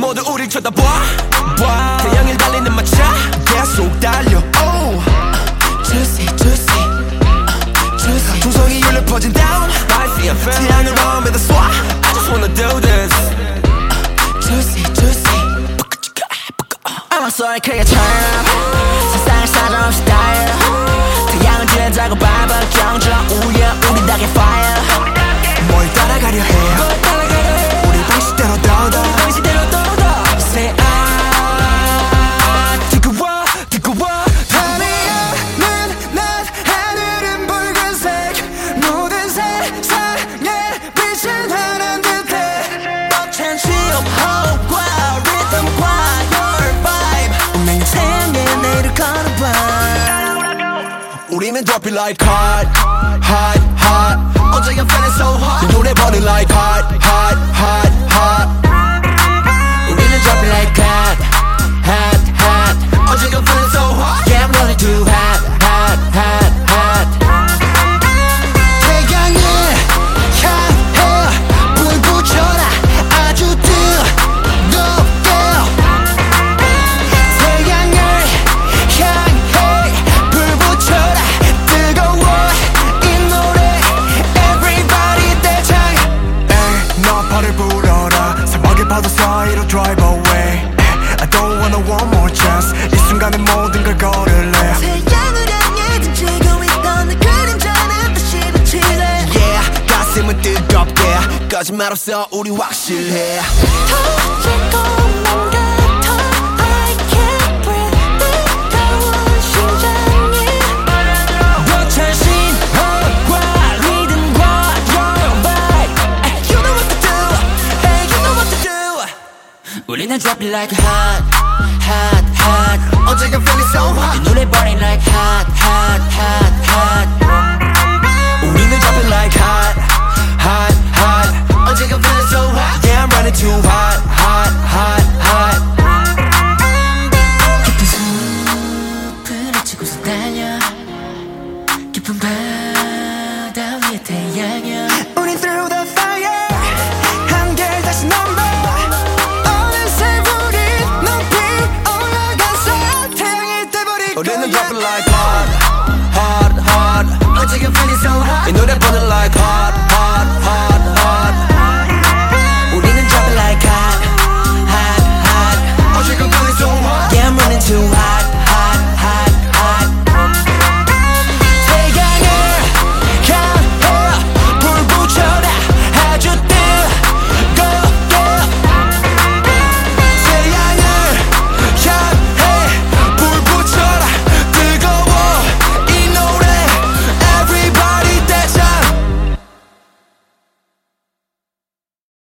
모두 우릴 쳐다봐. 태양을 달리는 마차 계속 달려. Juicy juicy juicy. 조성이 울려 퍼진 down. 태양으로 믿어 쏴. I just wanna do this. Juicy juicy. 암흑소리 크게 turn up. 세상을 사정없이 달려. 태양은 지나자고 발발 경적 우려 우리 닭의 fire. 뭘 따라가려 해. 우리 방식대로 더더 Say 뜨거워 뜨거워. 밤이야는 낮 하늘은 붉은색. 모든 세상에 빛을 발한 듯해. 벅찬 시험 호흡과 리듬과 your vibe. 운명의 태양에 내일을 걸어봐. 우리는 drop it like hot hot hot. 어제 I'm feeling so hot. 이 노래 burning like hot hot hot hot. 우리는 drop it like hot hot hot. 어제 I'm feeling so hot. Yeah I'm running too hot hot hot hot. 태양을 향해 불 붙여라 아주 뜨겁게. 태양을 향해 불 붙여라 뜨거워 이 노래. Everybody 대장. 너 발을 불어라 사막의 파도 사이로 drive away. I don't wanna one more chance. 이 순간에 모든 걸 걸을래. 태양을 향해 던지고 있던 그 그림자는 다시 비치네. Yeah 가슴은 뜨겁게. 거짓말 없어 우리 확실해. 터질 것만 같아. I can't breathe. 뜨거운 심장이 벅찬 신호과 리듬과 your vibe. You know what to do. Hey you know what to do. 우리는 drop it like hot hot hot. 어제 I'm feeling so hot. 이 노래 burning like hot hot hot hot. 우리는 drop it like hot hot hot. 어제 I'm feeling so hot. Yeah I'm running too hot hot hot hot. 깊은 숲을 헤치고서 달려. 깊은 바다 위에 태양여